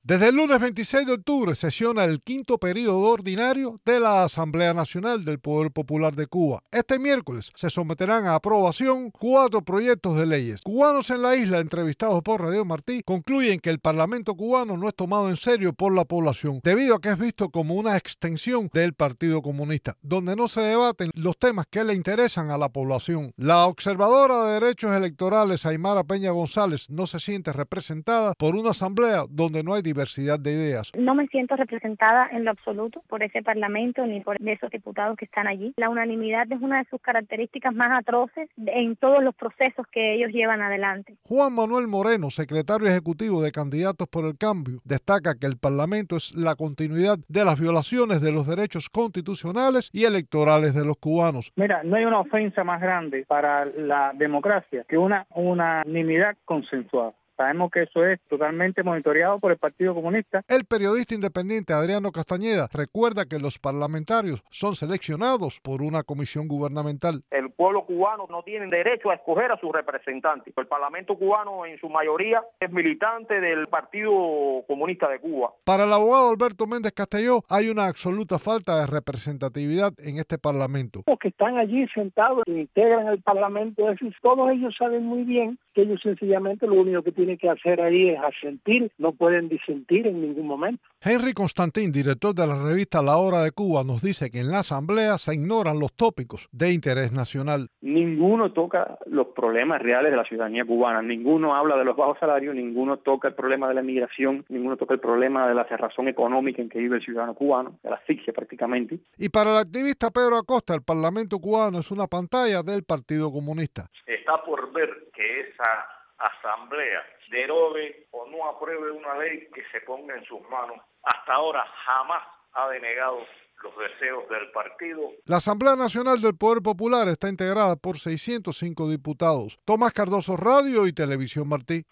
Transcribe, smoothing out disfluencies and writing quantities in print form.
Desde el lunes 26 de octubre sesiona el quinto periodo ordinario de la Asamblea Nacional del Poder Popular de Cuba. Este miércoles se someterán a aprobación 4 proyectos de leyes. Cubanos en la isla, entrevistados por Radio Martí, concluyen que el Parlamento cubano no es tomado en serio por la población, debido a que es visto como una extensión del Partido Comunista, donde no se debaten los temas que le interesan a la población. La observadora de derechos electorales, Aymara Peña González, no se siente representada por una asamblea donde no hay diversidad de ideas. No me siento representada en lo absoluto por ese parlamento ni por esos diputados que están allí. La unanimidad es una de sus características más atroces en todos los procesos que ellos llevan adelante. Juan Manuel Moreno, secretario ejecutivo de Candidatos por el Cambio, destaca que el parlamento es la continuidad de las violaciones de los derechos constitucionales y electorales de los cubanos. Mira, no hay una ofensa más grande para la democracia que una unanimidad consensuada. Sabemos que eso es totalmente monitoreado por el Partido Comunista. El periodista independiente Adriano Castañeda recuerda que los parlamentarios son seleccionados por una comisión gubernamental. El pueblo cubano no tiene derecho a escoger a sus representantes. El Parlamento cubano en su mayoría es militante del Partido Comunista de Cuba. Para el abogado Alberto Méndez Castelló hay una absoluta falta de representatividad en este Parlamento. Los que están allí sentados, que integran el Parlamento, todos ellos saben muy bien que ellos sencillamente lo único que tienen que hacer ahí es asentir, no pueden disentir en ningún momento. Henry Constantín, director de la revista La Hora de Cuba, nos dice que en la Asamblea se ignoran los tópicos de interés nacional. Ninguno toca los problemas reales de la ciudadanía cubana, ninguno habla de los bajos salarios, ninguno toca el problema de la inmigración, ninguno toca el problema de la cerrazón económica en que vive el ciudadano cubano, de la asfixia prácticamente. Y para el activista Pedro Acosta, el Parlamento cubano es una pantalla del Partido Comunista. Está por ver que esa asamblea derogue o no apruebe una ley que se ponga en sus manos. Hasta ahora jamás ha denegado los deseos del partido. La Asamblea Nacional del Poder Popular está integrada por 605 diputados. Tomás Cardoso, Radio y Televisión Martí.